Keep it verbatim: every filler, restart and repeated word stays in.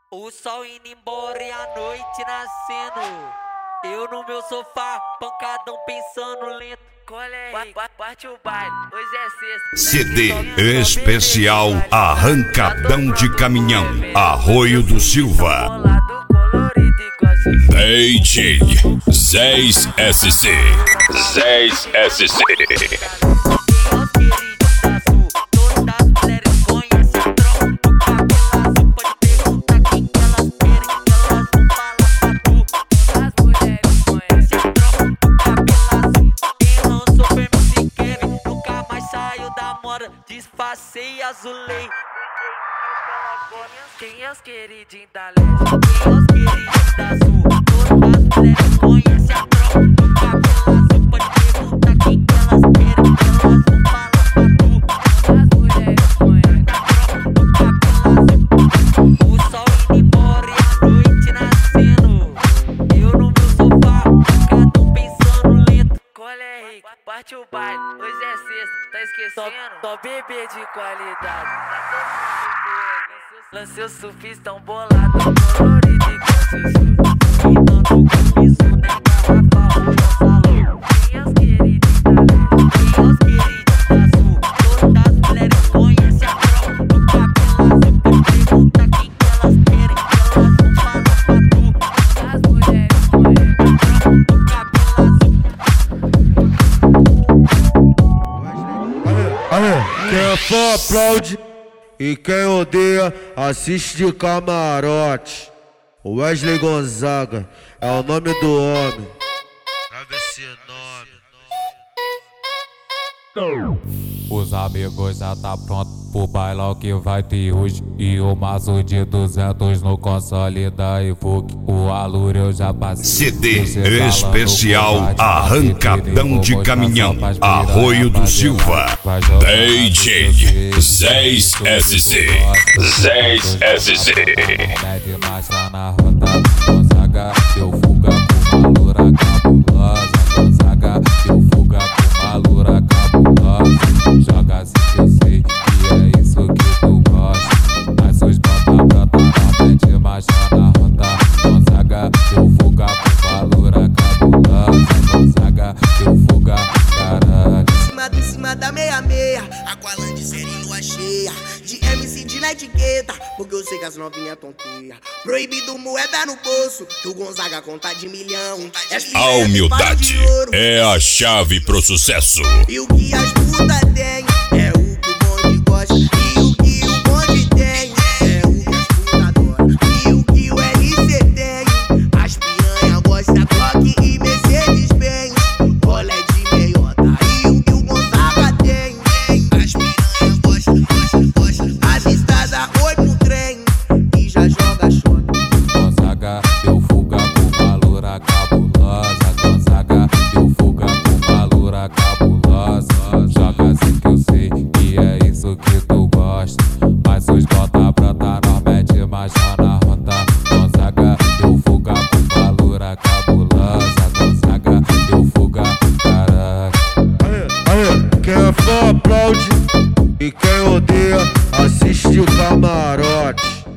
O sol indo embora e a noite nascendo. Eu no meu sofá, pancadão pensando lento. Colhe, parte o baile, hoje é sexta. C D especial Arrancadão de Caminhão, Arroio do Silva. D J Zez S C. Zez S C. Disfarcei, azulei. Quem é os queridinhos da leste? Quem é os queridinhos da sul? Todas as mulheres conhecem a tropa do cabelo azul. Pode perguntar quem que elas querem, que elas vão falar pra tu. Todas as mulheres conhecem a tropa do cabelo azul. O sol indo embora e a noite nascendo. Eu no meu sofá, cada um pensando lento. Colhe, rico, parte o baile, hoje é sexta. Tá esquecendo? Só, só bebê de qualidade. Lancei o surfistão bolado, colorido e com então no compromisso, né? Garrafa, roupa, salão. Quem é os queridinhos da leste? Quem é os queridinhos da sul? Todas as mulheres conhecem a tropa do cabelo azul. Pode perguntar quem que elas querem, que elas vão falar pra tu. Todas as mulheres conhecem a tropa do cabelo azul. Quem é fã aplaude e quem odeia assiste de camarote. O Wesley Gonzaga é o nome do homem. Grava esse nome. Os amigos já tá pronto pro bailão que vai ter hoje. E o maço de duzentos no console da Evoque. O Alura eu já passei. C D especial Arrancadão de Caminhão, Arroio do Silva. D J Zez S C. Zez S C. Mete marcha na rota, Gonzaga, deu fuga com uma loura cabulosa. Gonzaga, deu fuga com uma loura cabulosa. Joga assim que eu sei que é isso que tu gosta. Mas os bota brota na mete marcha na rota. Gonzaga, deu fuga com uma loura cabulosa. Gonzaga, deu fuga, caralho. Em cima do cima da meia-meia, Aqualand de série em lua cheia. De M C de na etiqueta, porque eu sei que as novinhas tonteia. Proibido moeda no bolso, que o Gonzaga conta de milhão. A humildade é a chave pro sucesso. E o que as putas têm